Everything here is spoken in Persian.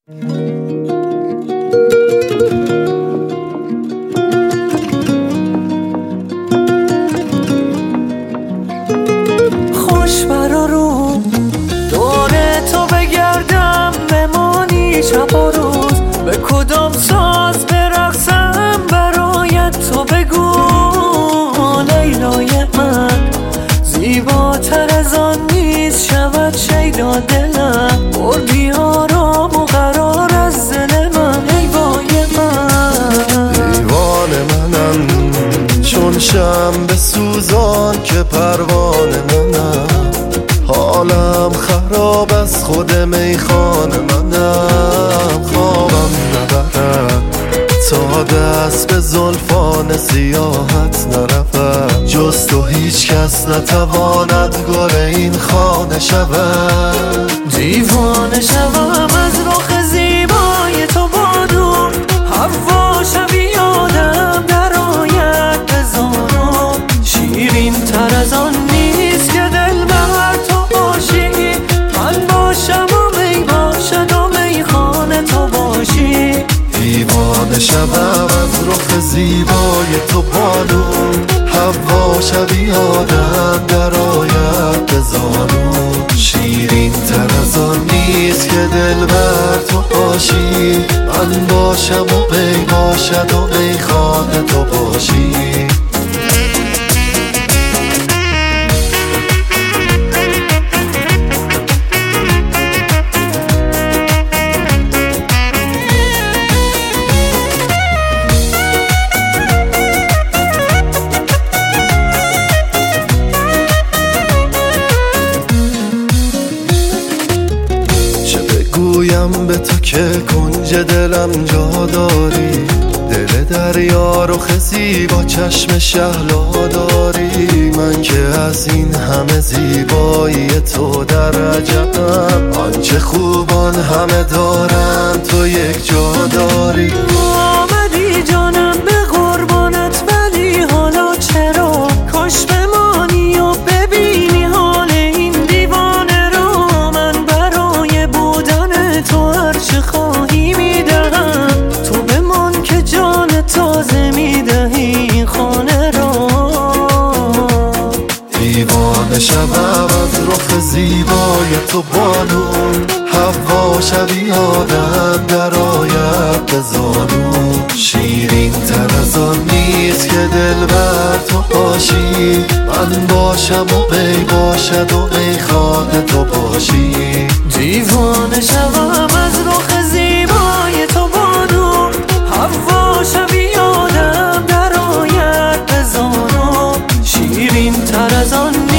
خوش برا رو دور تو بگردم، بمانی شب و روز، به کدام ساز برقصم برایت. تو بگو لیلای من زیباتر از آن نیست، شود شیدا دلم، بردی آرام و قرار از دل من. ای وای من دیوان منم چون شمع سوزان که پروانه منم، حالم خراب از خود میخانه منم. خوابم نبرد تا دست به زلفان سیاحت نرفت، جز تو هیچ کس نتواند گل این خانه شود. دیوانه شوم از رخ زیبای تو بادون، هوا شبی آدم در آید بزانم. شیرین تر از آن نیست که دل بر تو باشی، من باشم و می باشد و میخانه تو باشی. دیوانه شبم از رخ زیبای تو بادون، هوا شبیه آدم در آید به زانو. شیرین تر از آن نیست که دل بر تو باشی، من باشم و می باشد و میخانه تو باشی. گویم به تو که کنج دلم جا داری، دل دریا رخ زیبا چشم شهلا داری. من که از این همه زیبایی تو در عجبم، آنچه خوبان همه دارن تو یک جا داری. آمدی جانم به قربانت، ولی حالا چرا کاش بمانی و ببینی حال این دیوانه رو. من برای بودن تو هرچه خواهی میدهم، تو بمان که جان تازه میدهی این خانه را. دیوانه شبم از رخ زیبای تو بانون، هوا شبیه آدم در آید به زانو. شیرین تر از آن نیست که دل بر تو باشی، من باشم و می باشد و میخانه تو باشی. دیوانه شوم از رخ زیبای تو بانو، هوا شبیه آدم در آید به زانو. شیرین تر از آن